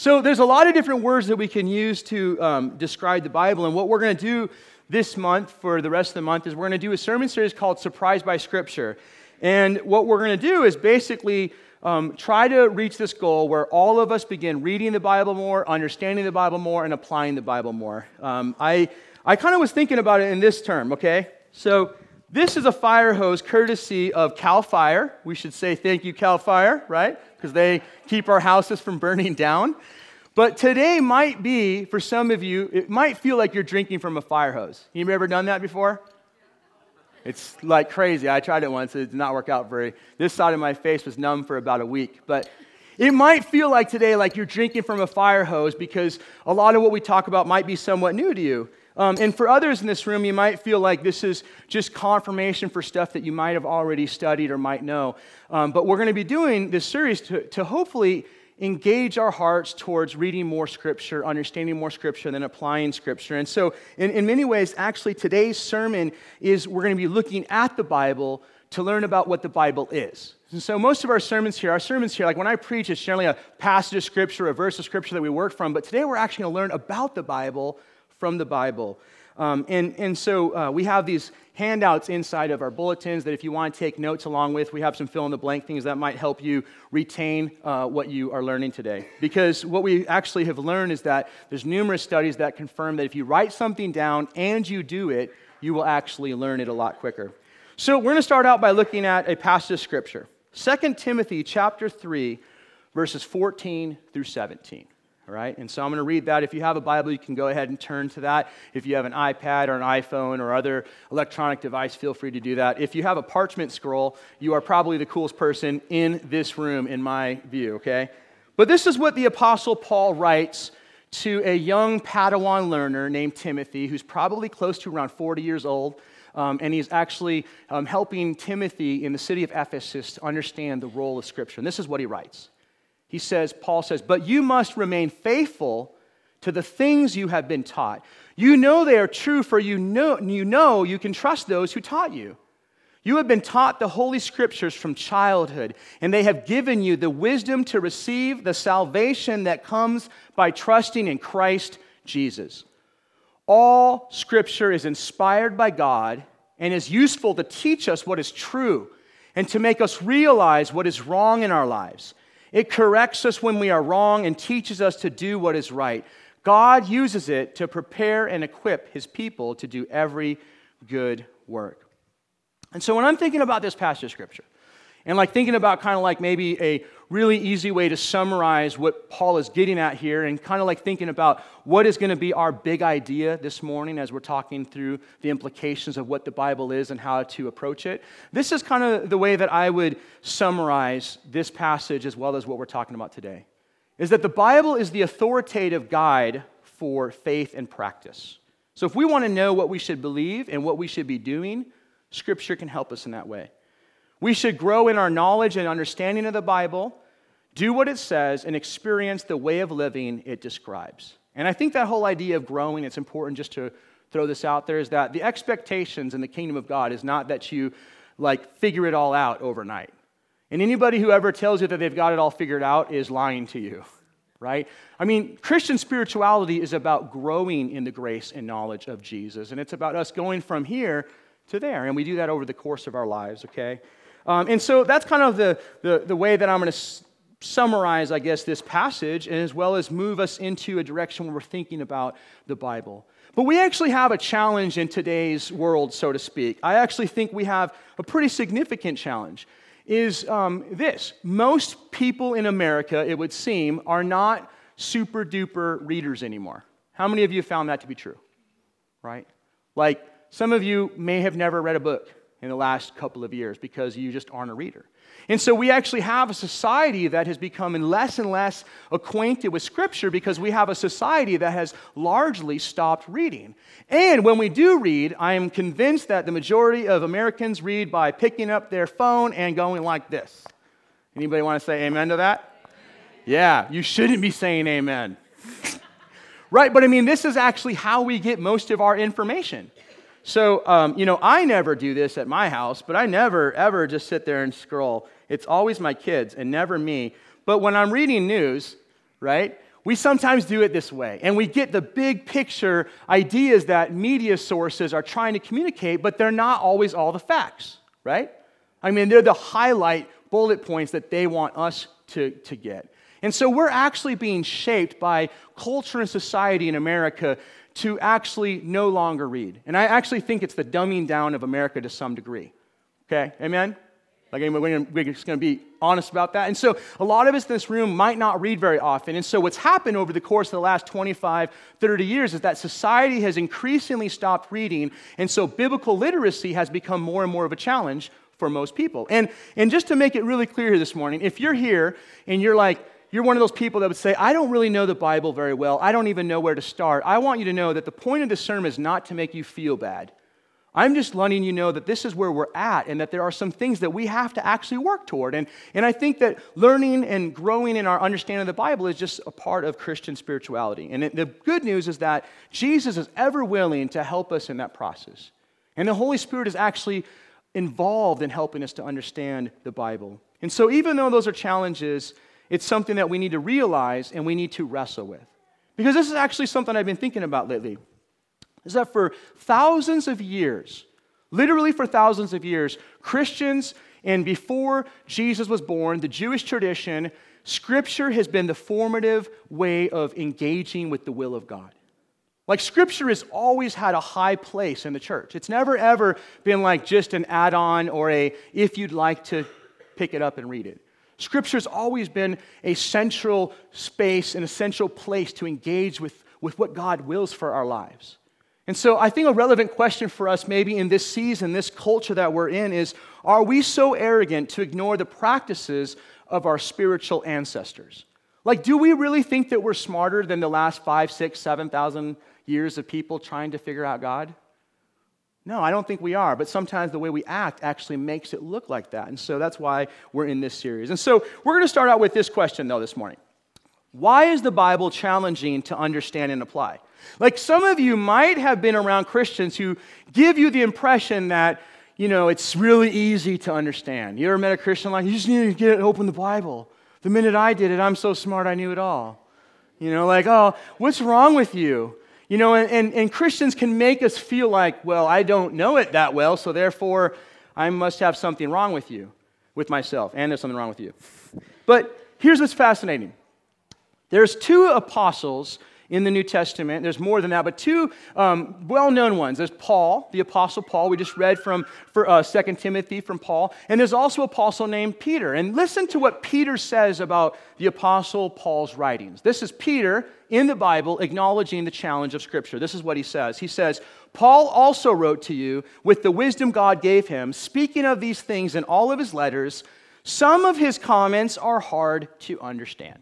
So there's a lot of different words that we can use to describe the Bible, and what we're going to do this month for the rest of the month is we're going to do a sermon series called Surprised by Scripture. And what we're going to do is basically try to reach this goal where all of us begin reading the Bible more, understanding the Bible more, and applying the Bible more. I kind of was thinking about it in this term, okay? So this is a fire hose courtesy of CAL FIRE. We should say thank you, CAL FIRE, right? Because they keep our houses from burning down. But today might be, for some of you, it might feel like you're drinking from a fire hose. You ever done that before? It's like crazy. I tried it once. It did not work out this side of my face was numb for about a week. But it might feel like today like you're drinking from a fire hose because a lot of what we talk about might be somewhat new to you. And for others in this room, you might feel like this is just confirmation for stuff that you might have already studied or might know. But we're going to be doing this series to hopefully engage our hearts towards reading more Scripture, understanding more Scripture, and then applying Scripture. And so in many ways, actually, today's sermon is we're going to be looking at the Bible to learn about what the Bible is. And so most of our sermons here, like when I preach, it's generally a passage of Scripture, a verse of Scripture that we work from. But today we're actually going to learn about the Bible from the Bible. So we have these handouts inside of our bulletins that if you want to take notes along with, we have some fill-in-the-blank things that might help you retain what you are learning today. Because what we actually have learned is that there's numerous studies that confirm that if you write something down and you do it, you will actually learn it a lot quicker. So we're going to start out by looking at a passage of Scripture. 2 Timothy chapter 3, verses 14 through 17. All right, and so I'm going to read that. If you have a Bible, you can go ahead and turn to that. If you have an iPad or an iPhone or other electronic device, feel free to do that. If you have a parchment scroll, you are probably the coolest person in this room, in my view, okay? But this is what the Apostle Paul writes to a young Padawan learner named Timothy, who's probably close to around 40 years old, and he's actually helping Timothy in the city of Ephesus to understand the role of Scripture. And this is what he writes. Paul says, but you must remain faithful to the things you have been taught. You know they are true, for you know you can trust those who taught you. You have been taught the Holy Scriptures from childhood, and they have given you the wisdom to receive the salvation that comes by trusting in Christ Jesus. All Scripture is inspired by God and is useful to teach us what is true and to make us realize what is wrong in our lives. It corrects us when we are wrong and teaches us to do what is right. God uses it to prepare and equip His people to do every good work. And so when I'm thinking about this passage of Scripture, and like thinking about kind of like maybe a really easy way to summarize what Paul is getting at here, and kind of like thinking about what is going to be our big idea this morning as we're talking through the implications of what the Bible is and how to approach it. This is kind of the way that I would summarize this passage as well as what we're talking about today, is that the Bible is the authoritative guide for faith and practice. So if we want to know what we should believe and what we should be doing, Scripture can help us in that way. We should grow in our knowledge and understanding of the Bible, do what it says, and experience the way of living it describes. And I think that whole idea of growing, it's important just to throw this out there, is that the expectations in the kingdom of God is not that you like figure it all out overnight. And anybody who ever tells you that they've got it all figured out is lying to you, right? I mean, Christian spirituality is about growing in the grace and knowledge of Jesus. And it's about us going from here to there. And we do that over the course of our lives, okay? And so that's kind of the way that I'm going to summarize, I guess, this passage, and as well as move us into a direction where we're thinking about the Bible. But we actually have a challenge in today's world, so to speak. I actually think we have a pretty significant challenge, is this. Most people in America, it would seem, are not super-duper readers anymore. How many of you found that to be true? Right? Like, some of you may have never read a book in the last couple of years because you just aren't a reader. And so we actually have a society that has become less and less acquainted with Scripture because we have a society that has largely stopped reading. And when we do read, I am convinced that the majority of Americans read by picking up their phone and going like this. Anybody want to say amen to that? Yeah, you shouldn't be saying amen. Right, but I mean, this is actually how we get most of our information. So, I never do this at my house, but I never, ever just sit there and scroll. It's always my kids and never me. But when I'm reading news, right, we sometimes do it this way, and we get the big picture ideas that media sources are trying to communicate, but they're not always all the facts, right? I mean, they're the highlight bullet points that they want us to get. And so we're actually being shaped by culture and society in America to actually no longer read. And I actually think it's the dumbing down of America to some degree. Okay, amen? Like, we're just going to be honest about that. And so a lot of us in this room might not read very often. And so what's happened over the course of the last 25, 30 years is that society has increasingly stopped reading. And so biblical literacy has become more and more of a challenge for most people. And just to make it really clear here this morning, if you're here and you're one of those people that would say, I don't really know the Bible very well. I don't even know where to start. I want you to know that the point of this sermon is not to make you feel bad. I'm just letting you know that this is where we're at and that there are some things that we have to actually work toward. And I think that learning and growing in our understanding of the Bible is just a part of Christian spirituality. And the good news is that Jesus is ever willing to help us in that process. And the Holy Spirit is actually involved in helping us to understand the Bible. And so even though those are challenges, it's something that we need to realize and we need to wrestle with. Because this is actually something I've been thinking about lately. Is that for thousands of years, literally for thousands of years, Christians, and before Jesus was born, the Jewish tradition, Scripture has been the formative way of engaging with the will of God. Like, Scripture has always had a high place in the church. It's never, ever been like just an add-on or if you'd like to pick it up and read it. Scripture's always been a central space, an essential place to engage with what God wills for our lives. And so I think a relevant question for us maybe in this season, this culture that we're in is, are we so arrogant to ignore the practices of our spiritual ancestors? Like, do we really think that we're smarter than the last 5, 6, 7,000 years of people trying to figure out God? No, I don't think we are, but sometimes the way we act actually makes it look like that. And so that's why we're in this series. And so we're going to start out with this question, though, this morning. Why is the Bible challenging to understand and apply? Like, some of you might have been around Christians who give you the impression that, it's really easy to understand. You ever met a Christian like, you just need to open the Bible. The minute I did it, I'm so smart, I knew it all. Oh, what's wrong with you? And Christians can make us feel like, well, I don't know it that well, so therefore I must have something wrong with myself, and there's something wrong with you. But here's what's fascinating. There's two apostles in the New Testament. There's more than that, but two well-known ones. There's Paul, the Apostle Paul. We just read from 2 Timothy from Paul. And there's also an apostle named Peter. And listen to what Peter says about the Apostle Paul's writings. This is Peter in the Bible acknowledging the challenge of Scripture. This is what he says. He says, Paul also wrote to you with the wisdom God gave him, speaking of these things in all of his letters. Some of his comments are hard to understand.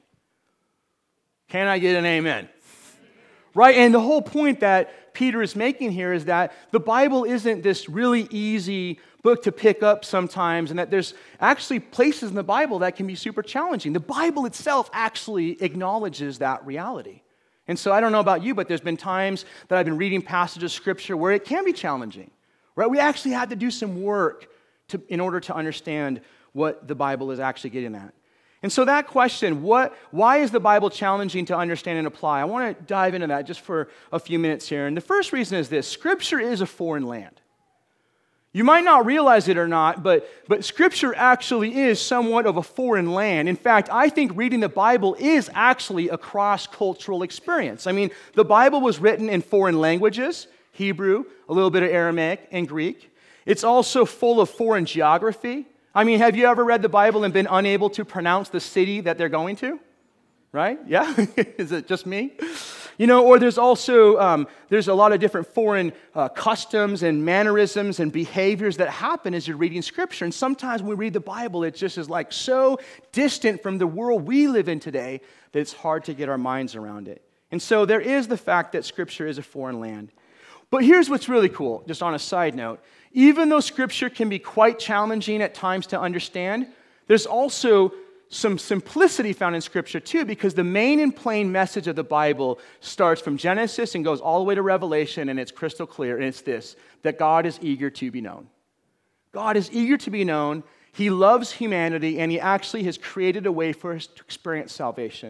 Can I get an amen? Right, and the whole point that Peter is making here is that the Bible isn't this really easy book to pick up sometimes, and that there's actually places in the Bible that can be super challenging. The Bible itself actually acknowledges that reality. And so I don't know about you, but there's been times that I've been reading passages of Scripture where it can be challenging. Right, we actually have to do some work in order to understand what the Bible is actually getting at. And so that question, why is the Bible challenging to understand and apply? I want to dive into that just for a few minutes here. And the first reason is this: Scripture is a foreign land. You might not realize it or not, but Scripture actually is somewhat of a foreign land. In fact, I think reading the Bible is actually a cross-cultural experience. I mean, the Bible was written in foreign languages, Hebrew, a little bit of Aramaic, and Greek. It's also full of foreign geography. I mean, have you ever read the Bible and been unable to pronounce the city that they're going to? Right? Yeah? Is it just me? Or there's also, there's a lot of different foreign customs and mannerisms and behaviors that happen as you're reading Scripture. And sometimes when we read the Bible, it just is like so distant from the world we live in today that it's hard to get our minds around it. And so there is the fact that Scripture is a foreign land. But here's what's really cool, just on a side note. Even though Scripture can be quite challenging at times to understand, there's also some simplicity found in Scripture too, because the main and plain message of the Bible starts from Genesis and goes all the way to Revelation, and it's crystal clear, and it's this: that God is eager to be known. God is eager to be known. He loves humanity, and He actually has created a way for us to experience salvation.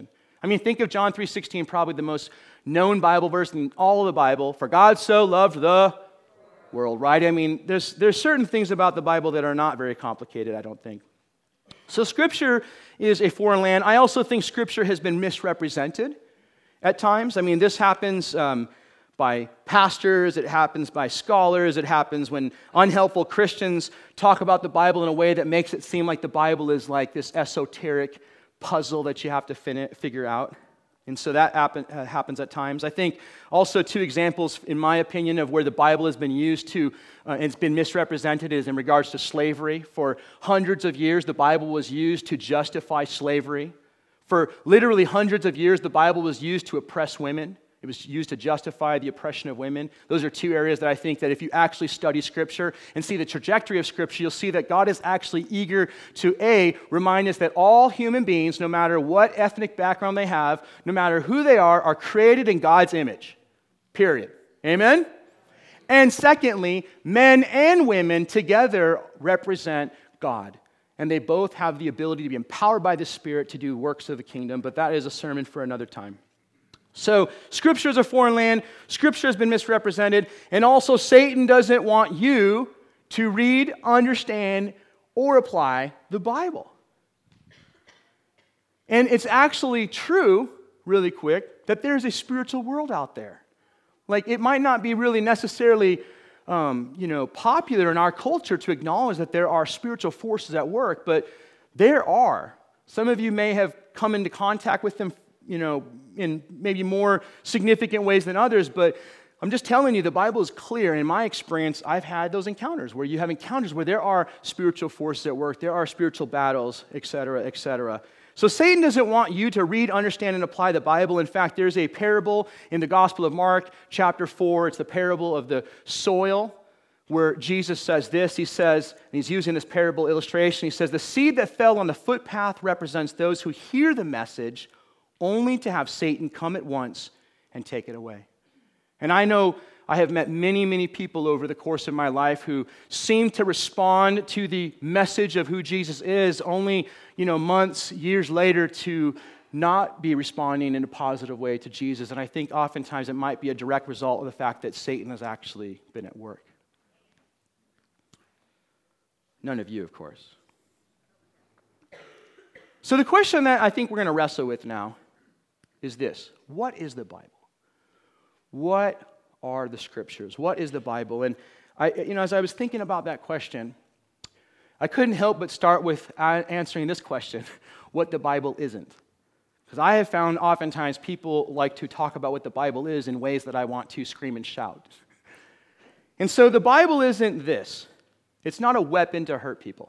I mean, think of John 3:16, probably the most known Bible verse in all of the Bible. For God so loved the world, right? I mean, there's certain things about the Bible that are not very complicated, I don't think. So Scripture is a foreign land. I also think Scripture has been misrepresented at times. I mean, this happens by pastors, it happens by scholars, it happens when unhelpful Christians talk about the Bible in a way that makes it seem like the Bible is like this esoteric puzzle that you have to figure out. And so that happens at times. I think also two examples, in my opinion, of where the Bible has been used to, it's been misrepresented is in regards to slavery. For hundreds of years, the Bible was used to justify slavery. For literally hundreds of years, the Bible was used to oppress women. It was used to justify the oppression of women. Those are two areas that I think that if you actually study Scripture and see the trajectory of Scripture, you'll see that God is actually eager to, A, remind us that all human beings, no matter what ethnic background they have, no matter who they are created in God's image. Period. Amen? And secondly, men and women together represent God. And they both have the ability to be empowered by the Spirit to do works of the kingdom, but that is a sermon for another time. So, Scripture is a foreign land, Scripture has been misrepresented, and also Satan doesn't want you to read, understand, or apply the Bible. And it's actually true, really quick, that there's a spiritual world out there. Like, it might not be really necessarily, popular in our culture to acknowledge that there are spiritual forces at work, but there are. Some of you may have come into contact with them in maybe more significant ways than others, but I'm just telling you, the Bible is clear. In my experience, I've had those encounters where you have encounters where there are spiritual forces at work, there are spiritual battles, etc., etc. So Satan doesn't want you to read, understand, and apply the Bible. In fact, there's a parable in the Gospel of Mark, chapter 4. It's the parable of the soil, where Jesus says this. He says, and he's using this parable illustration, he says, the seed that fell on the footpath represents those who hear the message only to have Satan come at once and take it away. And I know I have met many, many people over the course of my life who seem to respond to the message of who Jesus is only, months, years later to not be responding in a positive way to Jesus. And I think oftentimes it might be a direct result of the fact that Satan has actually been at work. None of you, of course. So the question that I think we're going to wrestle with now is this: what is the Bible? What are the Scriptures? What is the Bible? And as I was thinking about that question, I couldn't help but start with answering this question: what the Bible isn't. Because I have found oftentimes people like to talk about what the Bible is in ways that I want to scream and shout. And so the Bible isn't this. It's not a weapon to hurt people.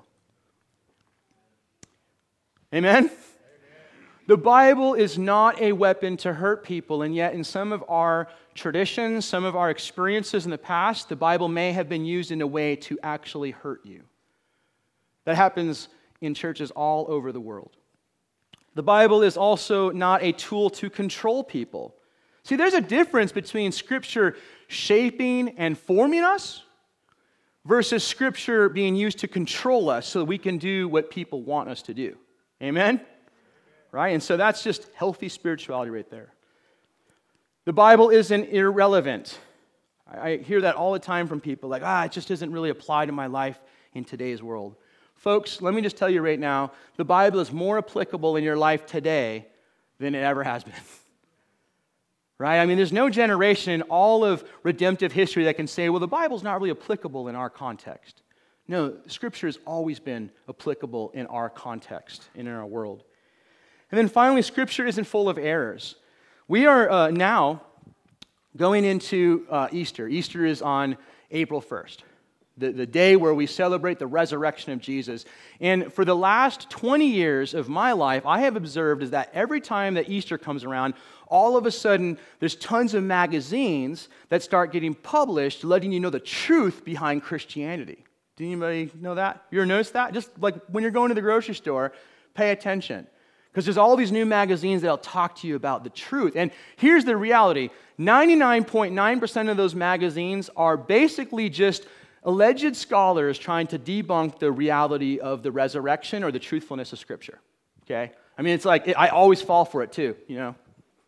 Amen? The Bible is not a weapon to hurt people, and yet in some of our traditions, some of our experiences in the past, the Bible may have been used in a way to actually hurt you. That happens in churches all over the world. The Bible is also not a tool to control people. See, there's a difference between Scripture shaping and forming us versus Scripture being used to control us so that we can do what people want us to do. Amen? Right? And so that's just healthy spirituality right there. The Bible isn't irrelevant. I hear that all the time from people, like, it just doesn't really apply to my life in today's world. Folks, let me just tell you right now, the Bible is more applicable in your life today than it ever has been. Right? I mean, there's no generation in all of redemptive history that can say, well, the Bible's not really applicable in our context. No, Scripture has always been applicable in our context and in our world. And then finally, Scripture isn't full of errors. We are now going into Easter. Easter is on April 1st, the day where we celebrate the resurrection of Jesus. And for the last 20 years of my life, I have observed is that every time that Easter comes around, all of a sudden, there's tons of magazines that start getting published, letting you know the truth behind Christianity. Did anybody know that? You ever noticed that? Just like when you're going to the grocery store, pay attention. Because there's all these new magazines that'll talk to you about the truth. And here's the reality. 99.9% of those magazines are basically just alleged scholars trying to debunk the reality of the resurrection or the truthfulness of Scripture. Okay? I mean, it's like, I always fall for it too, you know.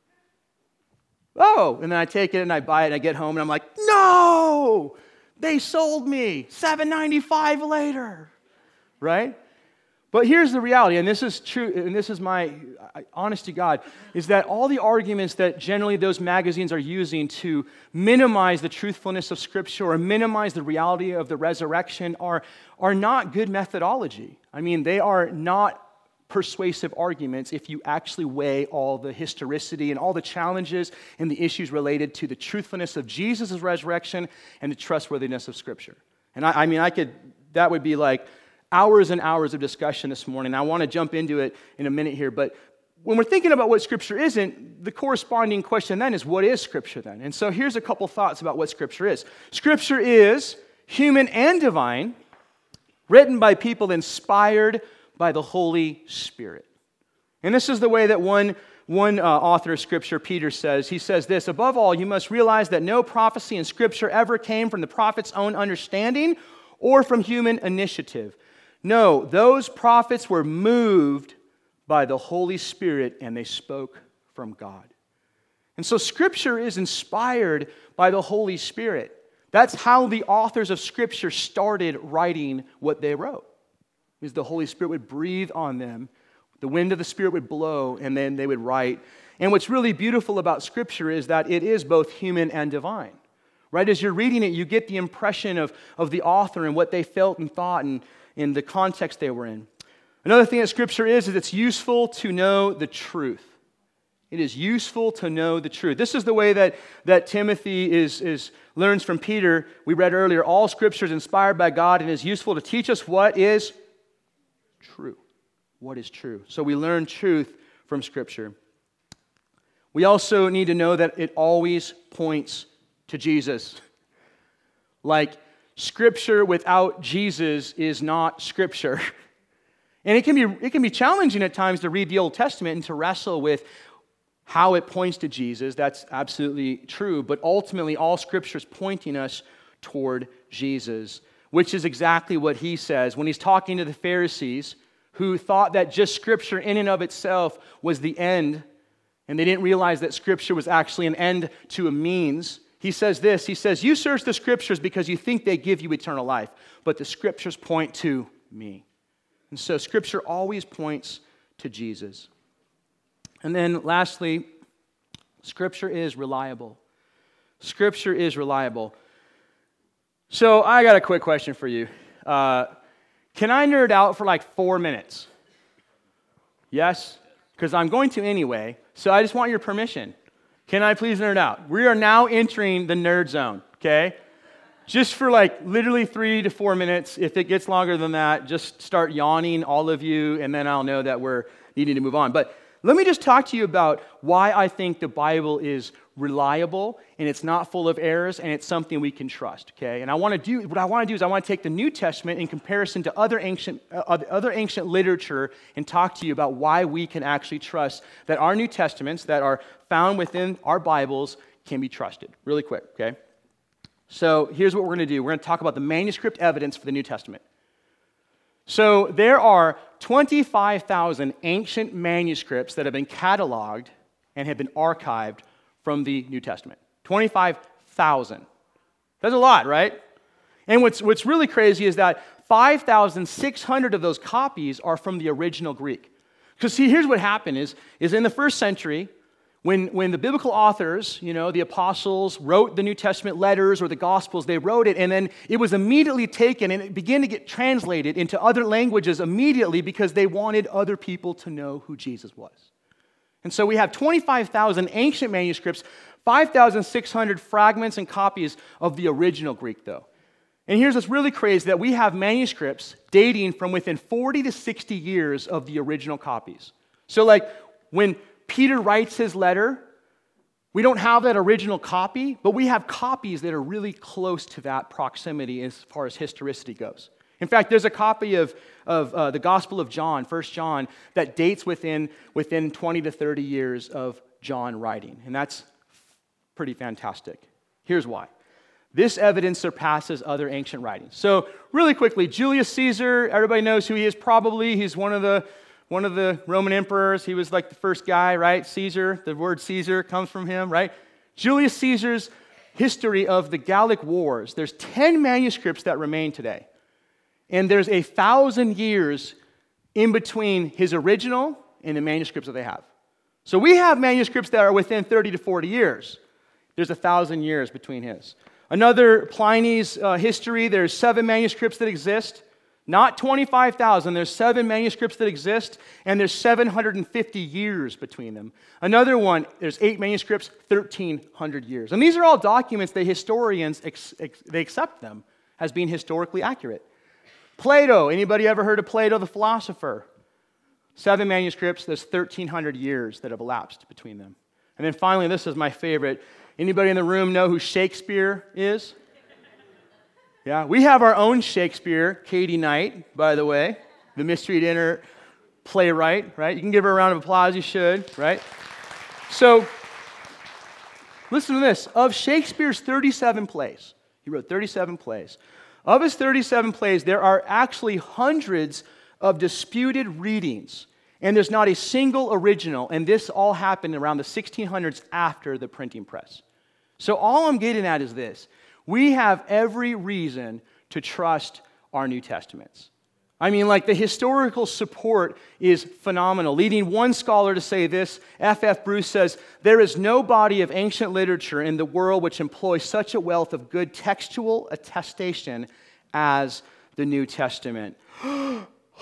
Oh, and then I take it and I buy it and I get home and I'm like, no, they sold me $7.95 later, right? But here's the reality, and this is true, and this is my honest to God, is that all the arguments that generally those magazines are using to minimize the truthfulness of Scripture or minimize the reality of the resurrection are not good methodology. I mean, they are not persuasive arguments if you actually weigh all the historicity and all the challenges and the issues related to the truthfulness of Jesus' resurrection and the trustworthiness of Scripture. And that would be like hours and hours of discussion this morning. I want to jump into it in a minute here, but when we're thinking about what Scripture isn't, the corresponding question then is, what is Scripture then? And so here's a couple thoughts about what Scripture is. Scripture is human and divine, written by people inspired by the Holy Spirit. And this is the way that one author of Scripture, Peter, says. He says this: above all, you must realize that no prophecy in Scripture ever came from the prophet's own understanding or from human initiative. No, those prophets were moved by the Holy Spirit and they spoke from God. And so Scripture is inspired by the Holy Spirit. That's how the authors of Scripture started writing what they wrote. Is the Holy Spirit would breathe on them, the wind of the Spirit would blow, and then they would write. And what's really beautiful about Scripture is that it is both human and divine. Right? As you're reading it, you get the impression of the author and what they felt and thought and in the context they were in. Another thing that Scripture is it's useful to know the truth. It is useful to know the truth. This is the way that Timothy learns from Peter. We read earlier, all Scripture is inspired by God and is useful to teach us what is true. What is true? So we learn truth from Scripture. We also need to know that it always points to Jesus. Like, Scripture without Jesus is not Scripture. And it can be challenging at times to read the Old Testament and to wrestle with how it points to Jesus. That's absolutely true. But ultimately, all Scripture is pointing us toward Jesus, which is exactly what he says when he's talking to the Pharisees who thought that just Scripture in and of itself was the end, and they didn't realize that Scripture was actually an end to a means. He says this, he says, you search the Scriptures because you think they give you eternal life, but the Scriptures point to me. And so Scripture always points to Jesus. And then lastly, Scripture is reliable. Scripture is reliable. So I got a quick question for you. Can I nerd out for like 4 minutes? Yes? Because I'm going to anyway, so I just want your permission. Can I please nerd out? We are now entering the nerd zone, okay? Just for like literally 3 to 4 minutes. If it gets longer than that, just start yawning, all of you, and then I'll know that we're needing to move on. But let me just talk to you about why I think the Bible is reliable and it's not full of errors and it's something we can trust, okay? And what I want to do is I want to take the New Testament in comparison to other ancient literature and talk to you about why we can actually trust that our New Testaments that are found within our Bibles can be trusted. Really quick, okay? So here's what we're going to do. We're going to talk about the manuscript evidence for the New Testament. So there are 25,000 ancient manuscripts that have been cataloged and have been archived from the New Testament. 25,000. That's a lot, right? And what's really crazy is that 5,600 of those copies are from the original Greek. Because see, here's what happened is in the first century, when the biblical authors, the apostles, wrote the New Testament letters or the Gospels, they wrote it, and then it was immediately taken and it began to get translated into other languages immediately because they wanted other people to know who Jesus was. And so we have 25,000 ancient manuscripts, 5,600 fragments and copies of the original Greek, though. And here's what's really crazy, that we have manuscripts dating from within 40 to 60 years of the original copies. So like when Peter writes his letter, we don't have that original copy, but we have copies that are really close to that proximity as far as historicity goes. In fact, there's a copy of the Gospel of John, 1 John, that dates within 20 to 30 years of John writing. And that's pretty fantastic. Here's why. This evidence surpasses other ancient writings. So really quickly, Julius Caesar, everybody knows who he is probably. He's one of the one of the Roman emperors. He was like the first guy, right? Caesar, the word Caesar comes from him, right? Julius Caesar's history of the Gallic Wars. There's 10 manuscripts that remain today. And there's 1,000 years in between his original and the manuscripts that they have. So we have manuscripts that are within 30 to 40 years. There's 1,000 years between his. Another Pliny's history, there's 7 manuscripts that exist. Not 25,000, there's 7 manuscripts that exist, and there's 750 years between them. Another one, there's 8 manuscripts, 1,300 years. And these are all documents that historians, they accept them as being historically accurate. Plato, anybody ever heard of Plato the philosopher? 7 manuscripts, there's 1,300 years that have elapsed between them. And then finally, this is my favorite. Anybody in the room know who Shakespeare is? Yeah, we have our own Shakespeare, Katie Knight, by the way, the Mystery Dinner playwright, right? You can give her a round of applause, you should, right? So, listen to this. Of Shakespeare's 37 plays, he wrote 37 plays. Of his 37 plays, there are actually hundreds of disputed readings, and there's not a single original, and this all happened around the 1600s after the printing press. So all I'm getting at is this. We have every reason to trust our New Testaments. I mean, like, the historical support is phenomenal. Leading one scholar to say this, F.F. Bruce says, "There is no body of ancient literature in the world which employs such a wealth of good textual attestation as the New Testament." And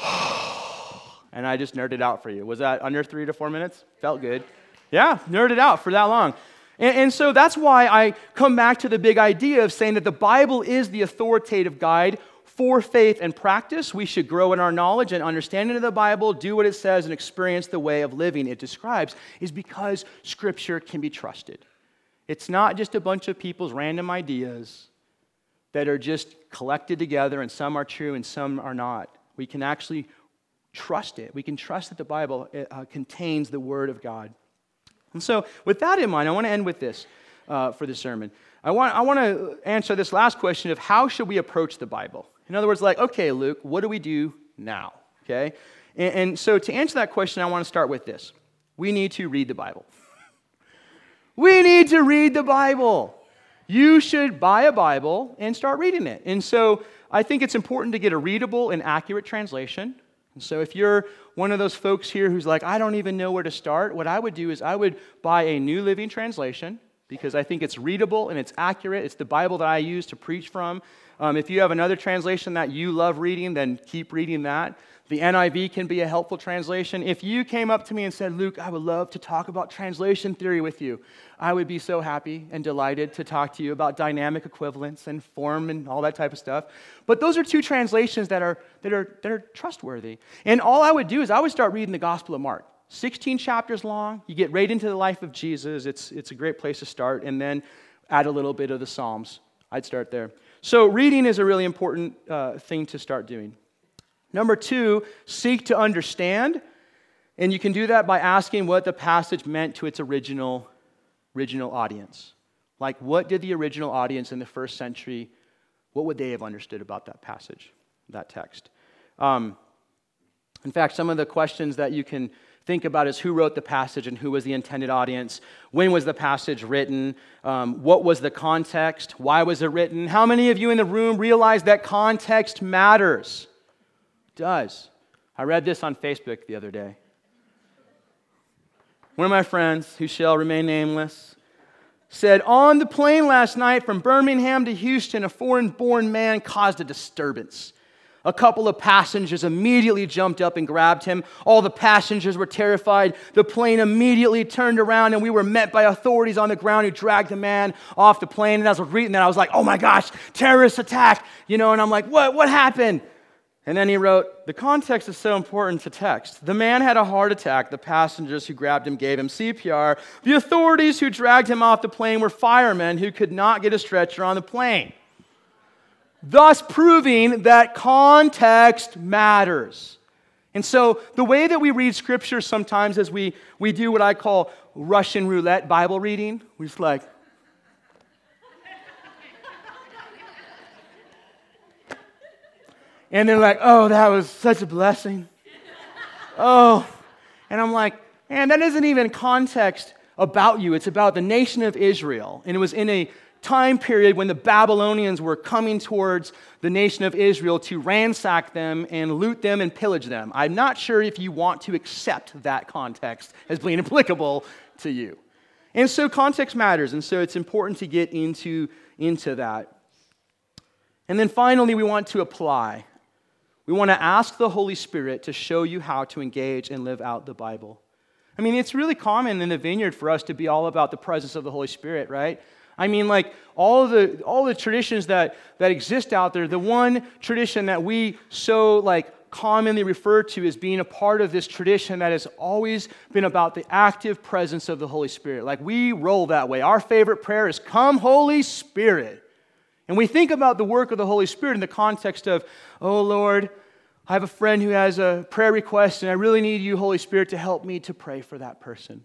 I just nerded out for you. Was that under 3 to 4 minutes? Felt good. Yeah, nerded out for that long. And so that's why I come back to the big idea of saying that the Bible is the authoritative guide for faith and practice. We should grow in our knowledge and understanding of the Bible, do what it says, and experience the way of living it describes, is because Scripture can be trusted. It's not just a bunch of people's random ideas that are just collected together, and some are true and some are not. We can actually trust it. We can trust that the Bible contains the Word of God. And so, with that in mind, I want to end with this for the sermon. I want to answer this last question of how should we approach the Bible? In other words, like, okay, Luke, what do we do now? Okay? And so, to answer that question, I want to start with this. We need to read the Bible. We need to read the Bible. You should buy a Bible and start reading it. And so, I think it's important to get a readable and accurate translation. And so if you're one of those folks here who's like, I don't even know where to start, what I would do is I would buy a New Living Translation because I think it's readable and it's accurate. It's the Bible that I use to preach from. If you have another translation that you love reading, then keep reading that. The NIV can be a helpful translation. If you came up to me and said, Luke, I would love to talk about translation theory with you, I would be so happy and delighted to talk to you about dynamic equivalence and form and all that type of stuff. But those are 2 translations that are trustworthy. And all I would do is I would start reading the Gospel of Mark. 16 chapters long. You get right into the life of Jesus. It's a great place to start. And then add a little bit of the Psalms. I'd start there. So reading is a really important thing to start doing. Number 2, seek to understand. And you can do that by asking what the passage meant to its original audience. Like, what did the original audience in the first century, what would they have understood about that passage, that text? In fact, some of the questions that you can think about is who wrote the passage and who was the intended audience? When was the passage written? What was the context? Why was it written? How many of you in the room realize that context matters? It does. I read this on Facebook the other day. One of my friends, who shall remain nameless, said, on the plane last night from Birmingham to Houston, a foreign-born man caused a disturbance. A couple of passengers immediately jumped up and grabbed him. All the passengers were terrified. The plane immediately turned around, and we were met by authorities on the ground who dragged the man off the plane. And as I was reading that, I was like, oh my gosh, terrorist attack. And I'm like, what happened? And then he wrote, the context is so important to text. The man had a heart attack. The passengers who grabbed him gave him CPR. The authorities who dragged him off the plane were firemen who could not get a stretcher on the plane. Thus proving that context matters. And so the way that we read Scripture sometimes is we do what I call Russian roulette Bible reading. We're just like, and they're like, oh, that was such a blessing. Oh, and I'm like, man, that isn't even context about you. It's about the nation of Israel. And it was in a time period when the Babylonians were coming towards the nation of Israel to ransack them and loot them and pillage them. I'm not sure if you want to accept that context as being applicable to you. And so context matters, and so it's important to get into that. And then finally, we want to apply. We want to ask the Holy Spirit to show you how to engage and live out the Bible. I mean, it's really common in the Vineyard for us to be all about the presence of the Holy Spirit, right? I mean, like all the traditions that exist out there, the one tradition that we so commonly refer to as being a part of this tradition that has always been about the active presence of the Holy Spirit. Like we roll that way. Our favorite prayer is, "Come, Holy Spirit." And we think about the work of the Holy Spirit in the context of, "Oh Lord, I have a friend who has a prayer request and I really need you, Holy Spirit, to help me to pray for that person."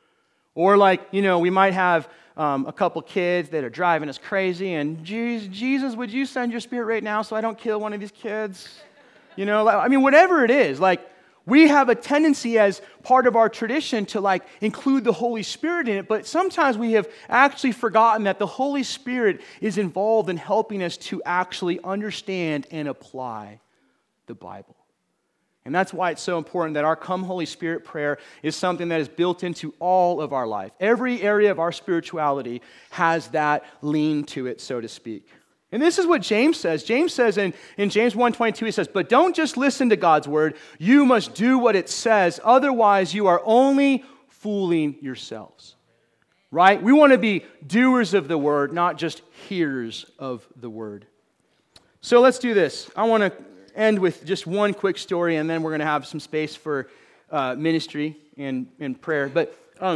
Or we might have a couple kids that are driving us crazy and, "Jesus, would you send your Spirit right now so I don't kill one of these kids?" Whatever it is, we have a tendency as part of our tradition to include the Holy Spirit in it, but sometimes we have actually forgotten that the Holy Spirit is involved in helping us to actually understand and apply the Bible. And that's why it's so important that our Come Holy Spirit prayer is something that is built into all of our life. Every area of our spirituality has that lean to it, so to speak. And this is what James says. James says in James 1:22, he says, "But don't just listen to God's word. You must do what it says. Otherwise, you are only fooling yourselves." Right? We want to be doers of the word, not just hearers of the word. So let's do this. I want to end with just one quick story, and then we're going to have some space for ministry and prayer. But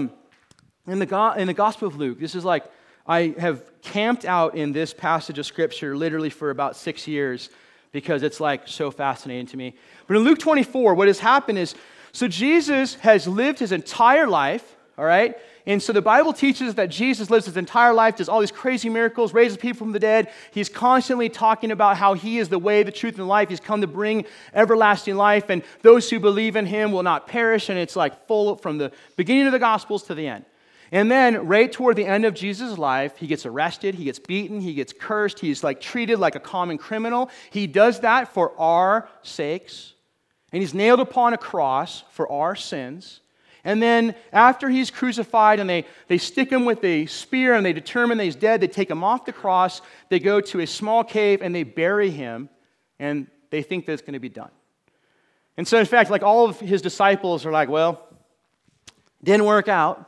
in the Gospel of Luke, this is I have camped out in this passage of Scripture literally for about 6 years because it's so fascinating to me. But in Luke 24, what has happened is, so Jesus has lived his entire life, all right? And so the Bible teaches that Jesus lives his entire life, does all these crazy miracles, raises people from the dead. He's constantly talking about how he is the way, the truth, and the life. He's come to bring everlasting life, and those who believe in him will not perish. And it's full from the beginning of the Gospels to the end. And then right toward the end of Jesus' life, he gets arrested, he gets beaten, he gets cursed, he's treated like a common criminal. He does that for our sakes. And he's nailed upon a cross for our sins. And then after he's crucified and they stick him with a spear and they determine that he's dead, they take him off the cross, they go to a small cave and they bury him, and they think that it's going to be done. And so in fact, all of his disciples are well, didn't work out.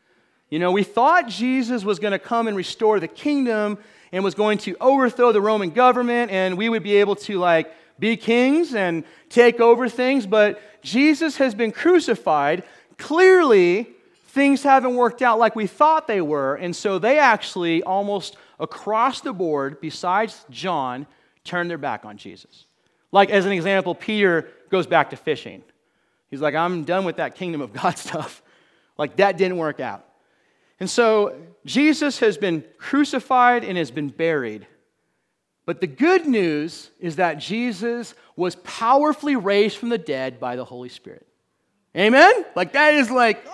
We thought Jesus was going to come and restore the kingdom and was going to overthrow the Roman government, and we would be able to be kings and take over things, but Jesus has been crucified. Clearly, things haven't worked out like we thought they were, and so they actually almost across the board, besides John, turned their back on Jesus. As an example, Peter goes back to fishing. He's "I'm done with that kingdom of God stuff." That didn't work out. And so Jesus has been crucified and has been buried. But the good news is that Jesus was powerfully raised from the dead by the Holy Spirit. Amen? That is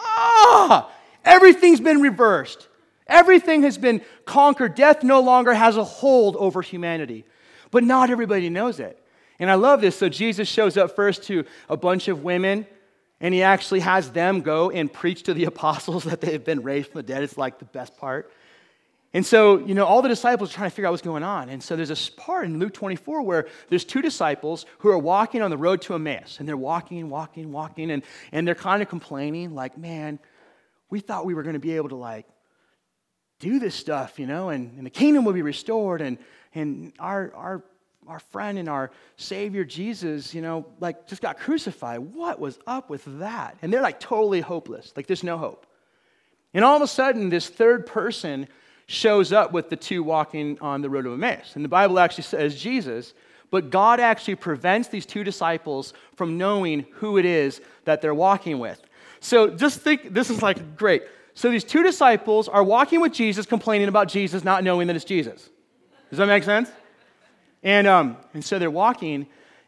everything's been reversed. Everything has been conquered. Death no longer has a hold over humanity. But not everybody knows it. And I love this. So Jesus shows up first to a bunch of women, and he actually has them go and preach to the apostles that they have been raised from the dead. It's the best part. And so, all the disciples are trying to figure out what's going on. And so there's this part in Luke 24 where there's two disciples who are walking on the road to Emmaus. And they're walking, and they're kind of complaining, "Man, we thought we were going to be able to, do this stuff, and the kingdom will be restored. And our friend and our Savior Jesus, just got crucified. What was up with that?" And they're totally hopeless. There's no hope. And all of a sudden, this third person shows up with the two walking on the road to Emmaus. And the Bible actually says Jesus, but God actually prevents these two disciples from knowing who it is that they're walking with. So just think, this is great. So these two disciples are walking with Jesus, complaining about Jesus, not knowing that it's Jesus. Does that make sense? And so they're walking,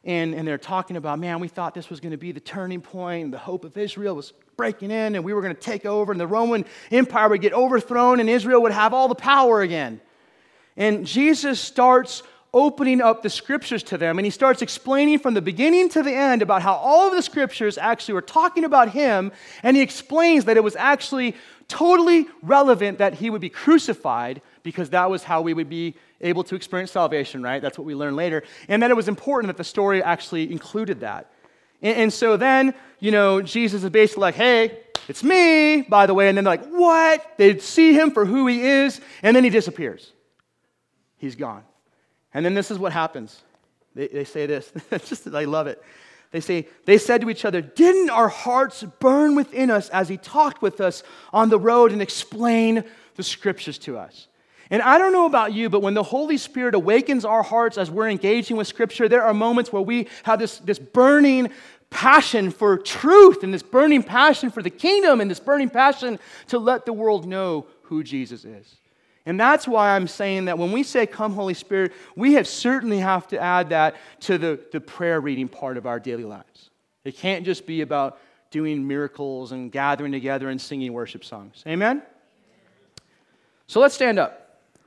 and they're talking about, man, we thought this was going to be the turning point, and the hope of Israel was breaking in, and we were going to take over, and the Roman Empire would get overthrown, and Israel would have all the power again. And Jesus starts opening up the scriptures to them, and he starts explaining from the beginning to the end about how all of the scriptures actually were talking about him, and he explains that it was actually totally relevant that he would be crucified, because that was how we would be able to experience salvation, right? That's what we learn later. And that it was important that the story actually included that. And so then, Jesus is basically like, hey, it's me, by the way. And then they're like, what? They see him for who he is, and then he disappears. He's gone. And then this is what happens. They say this. I love it. They said to each other, didn't our hearts burn within us as he talked with us on the road and explained the scriptures to us? And I don't know about you, but when the Holy Spirit awakens our hearts as we're engaging with Scripture, there are moments where we have this burning passion for truth, and this burning passion for the kingdom, and this burning passion to let the world know who Jesus is. And that's why I'm saying that when we say, come Holy Spirit, we certainly have to add that to the prayer reading part of our daily lives. It can't just be about doing miracles and gathering together and singing worship songs. Amen? So let's stand up.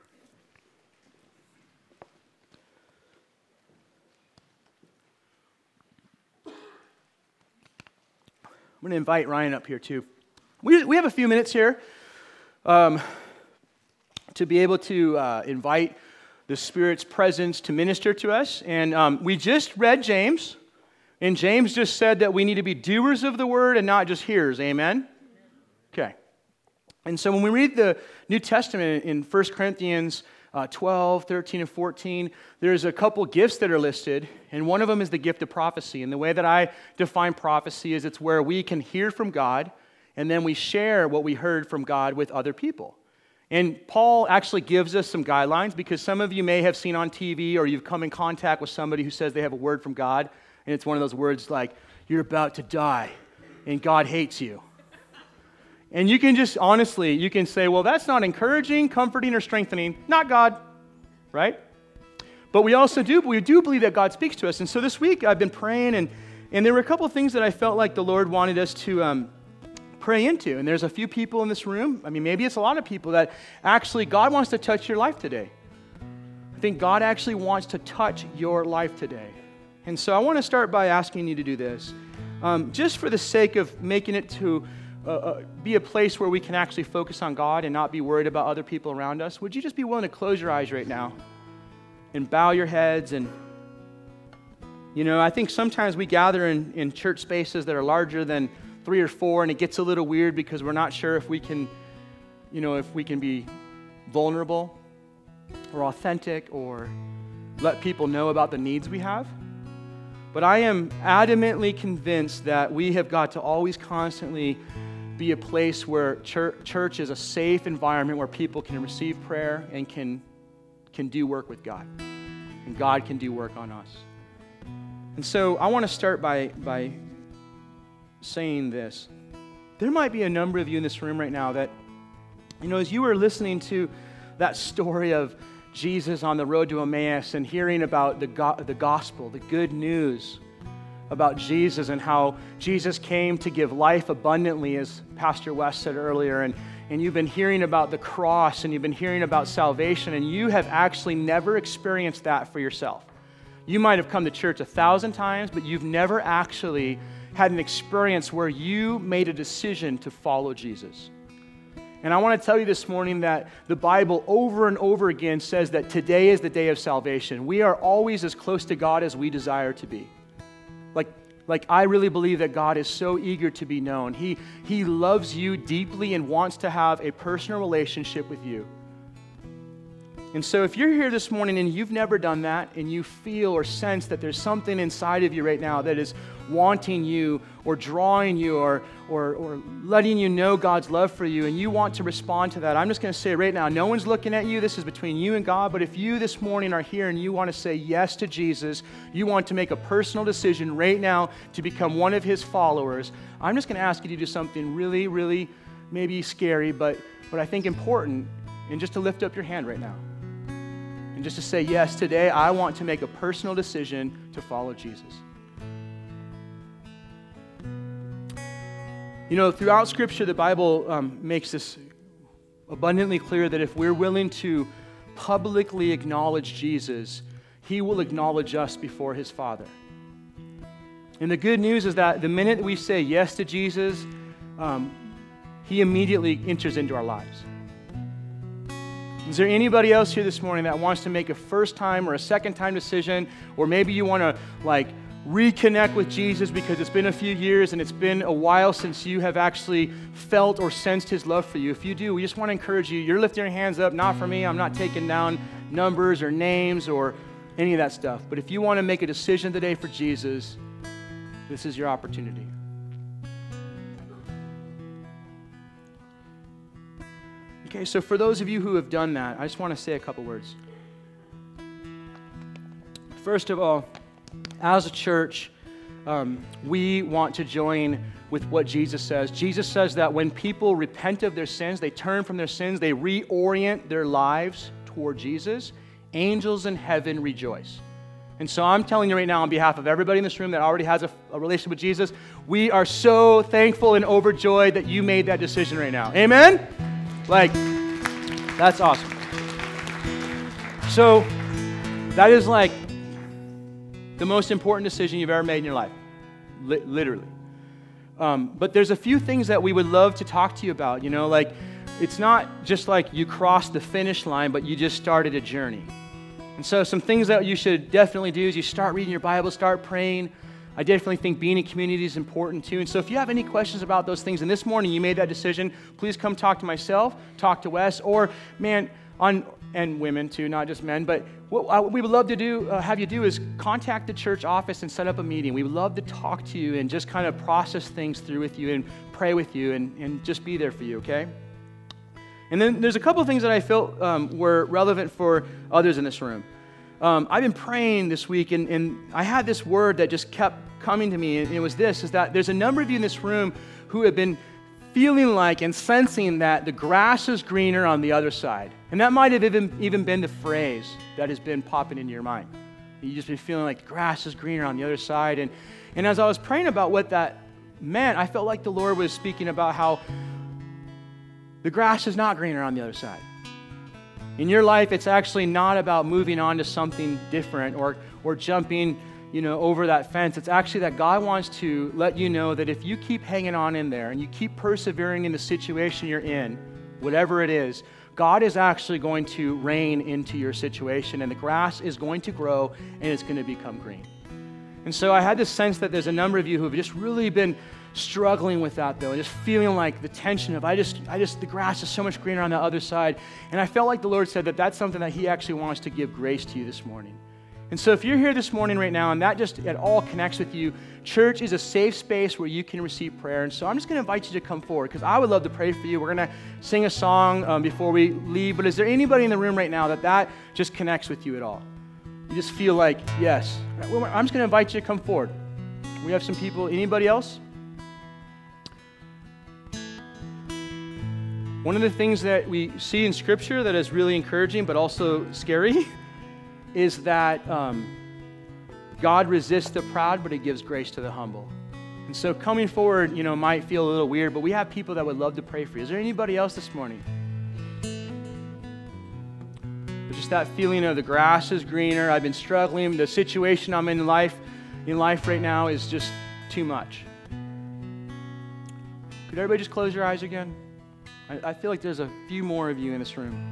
I'm going to invite Ryan up here too. We have a few minutes here to be able to invite the Spirit's presence to minister to us. And we just read James, and James just said that we need to be doers of the word and not just hearers. Amen? Okay. And so when we read the New Testament in 1 Corinthians 12, 13, and 14, there's a couple gifts that are listed, and one of them is the gift of prophecy. And the way that I define prophecy is it's where we can hear from God, and then we share what we heard from God with other people. And Paul actually gives us some guidelines, because some of you may have seen on TV or you've come in contact with somebody who says they have a word from God, and it's one of those words like, you're about to die, and God hates you. And you can just, honestly, you can say, well, that's not encouraging, comforting, or strengthening. Not God, right? But we do believe that God speaks to us. And so this week I've been praying, and there were a couple of things that I felt like the Lord wanted us to pray into. And there's a few people in this room, maybe it's a lot of people, that actually God wants to touch your life today. I think God actually wants to touch your life today. And so I want to start by asking you to do this. Just for the sake of making it to be a place where we can actually focus on God and not be worried about other people around us, would you just be willing to close your eyes right now and bow your heads? And, I think sometimes we gather in church spaces that are larger than 3 or 4, and it gets a little weird because we're not sure if we can be vulnerable or authentic or let people know about the needs we have. But I am adamantly convinced that we have got to always constantly be a place where church is a safe environment where people can receive prayer and can do work with God. And God can do work on us. And so I want to start by saying this. There might be a number of you in this room right now that, as you were listening to that story of Jesus on the road to Emmaus and hearing about the gospel, the good news about Jesus and how Jesus came to give life abundantly, as Pastor West said earlier, and you've been hearing about the cross and you've been hearing about salvation, and you have actually never experienced that for yourself. You might have come to church 1,000 times, but you've never actually had an experience where you made a decision to follow Jesus. And I want to tell you this morning that the Bible over and over again says that today is the day of salvation. We are always as close to God as we desire to be. Like I really believe that God is so eager to be known. He loves you deeply and wants to have a personal relationship with you. And so if you're here this morning and you've never done that, and you feel or sense that there's something inside of you right now that is wanting you or drawing you or letting you know God's love for you, and you want to respond to that, I'm just going to say right now, no one's looking at you. This is between you and God. But if you this morning are here and you want to say yes to Jesus, you want to make a personal decision right now to become one of his followers, I'm just going to ask you to do something really, really maybe scary, but I think important, and just to lift up your hand right now. And just to say, yes, today I want to make a personal decision to follow Jesus. You know, throughout Scripture, the Bible makes this abundantly clear that if we're willing to publicly acknowledge Jesus, He will acknowledge us before His Father. And the good news is that the minute we say yes to Jesus, He immediately enters into our lives. Is there anybody else here this morning that wants to make a first time or a second time decision, or maybe you want to reconnect with Jesus because it's been a few years and it's been a while since you have actually felt or sensed His love for you? If you do, we just want to encourage you. You're lifting your hands up, not for me. I'm not taking down numbers or names or any of that stuff. But if you want to make a decision today for Jesus, this is your opportunity. Okay, so for those of you who have done that, I just want to say a couple words. First of all, as a church, we want to join with what Jesus says. Jesus says that when people repent of their sins, they turn from their sins, they reorient their lives toward Jesus, angels in heaven rejoice. And so I'm telling you right now on behalf of everybody in this room that already has a relationship with Jesus, we are so thankful and overjoyed that you made that decision right now. Amen? That's awesome. So that is the most important decision you've ever made in your life, literally. But there's a few things that we would love to talk to you about. You know, it's not just you crossed the finish line, but you just started a journey. And so some things that you should definitely do is you start reading your Bible, start praying. I definitely think being in community is important too. And so if you have any questions about those things, and this morning you made that decision, please come talk to myself, talk to Wes, or and women too, not just men. But what we would love to have you do is contact the church office and set up a meeting. We would love to talk to you and just kind of process things through with you and pray with you and just be there for you, okay? And then there's a couple of things that I felt were relevant for others in this room. I've been praying this week, and I had this word that just kept coming to me, and it was this, is that there's a number of you in this room who have been feeling and sensing that the grass is greener on the other side. And that might have even been the phrase that has been popping into your mind. You've just been feeling like the grass is greener on the other side. And as I was praying about what that meant, I felt like the Lord was speaking about how the grass is not greener on the other side. In your life, it's actually not about moving on to something different or jumping, over that fence. It's actually that God wants to let you know that if you keep hanging on in there and you keep persevering in the situation you're in, whatever it is, God is actually going to reign into your situation, and the grass is going to grow and it's going to become green. And so I had this sense that there's a number of you who have just really been struggling with that, though, and just feeling like the tension of the grass is so much greener on the other side. And I felt like the Lord said that that's something that He actually wants to give grace to you this morning. And so if you're here this morning right now and that just at all connects with you, church is a safe space where you can receive prayer. And so I'm just going to invite you to come forward because I would love to pray for you. We're going to sing a song before we leave. But is there anybody in the room right now that just connects with you at all? You just feel like, yes. I'm just going to invite you to come forward. We have some people. Anybody else? One of the things that we see in Scripture that is really encouraging but also scary is that God resists the proud, but He gives grace to the humble. And so coming forward, might feel a little weird, but we have people that would love to pray for you. Is there anybody else this morning? There's just that feeling of the grass is greener. I've been struggling. The situation I'm in life right now is just too much. Could everybody just close your eyes again? I feel like there's a few more of you in this room.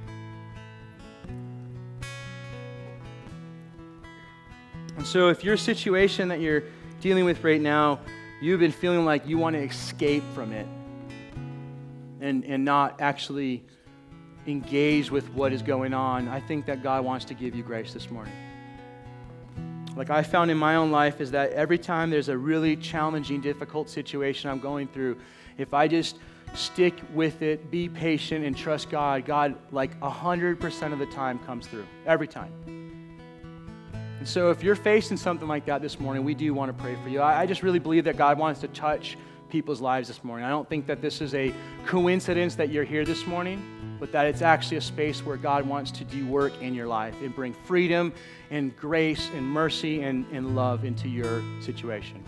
And so if your situation that you're dealing with right now, you've been feeling like you want to escape from it and not actually engage with what is going on, I think that God wants to give you grace this morning. Like I found in my own life is that every time there's a really challenging, difficult situation I'm going through, if I just stick with it, be patient, and trust God, God 100% of the time comes through, every time. And so if you're facing something like that this morning, we do want to pray for you. I just really believe that God wants to touch people's lives this morning. I don't think that this is a coincidence that you're here this morning. but that it's actually a space where God wants to do work in your life and bring freedom and grace and mercy and love into your situation.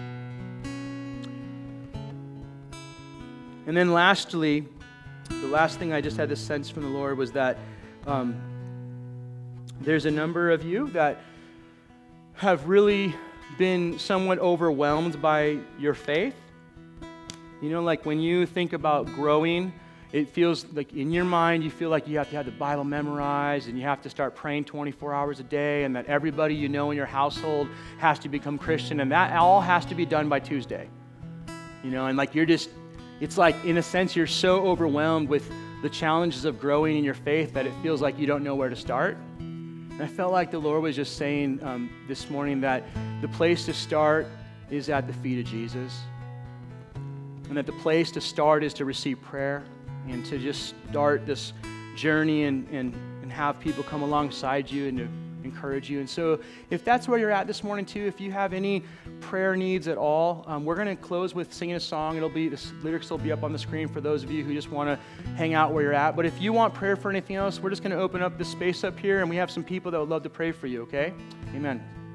And then lastly, the last thing I just had this sense from the Lord was that there's a number of you that have really been somewhat overwhelmed by your faith. You know, like when you think about growing, it feels like in your mind you feel like you have to have the Bible memorized and you have to start praying 24 hours a day and that everybody you know in your household has to become Christian and that all has to be done by Tuesday. You know, and like it's like in a sense you're so overwhelmed with the challenges of growing in your faith that it feels like you don't know where to start. And I felt like the Lord was just saying this morning that the place to start is at the feet of Jesus. And that the place to start is to receive prayer and to just start this journey and have people come alongside you and to encourage you. And so if that's where you're at this morning too, if you have any prayer needs at all, we're going to close with singing a song. The lyrics will be up on the screen for those of you who just want to hang out where you're at. But if you want prayer for anything else, we're just going to open up this space up here and we have some people that would love to pray for you, okay? Amen.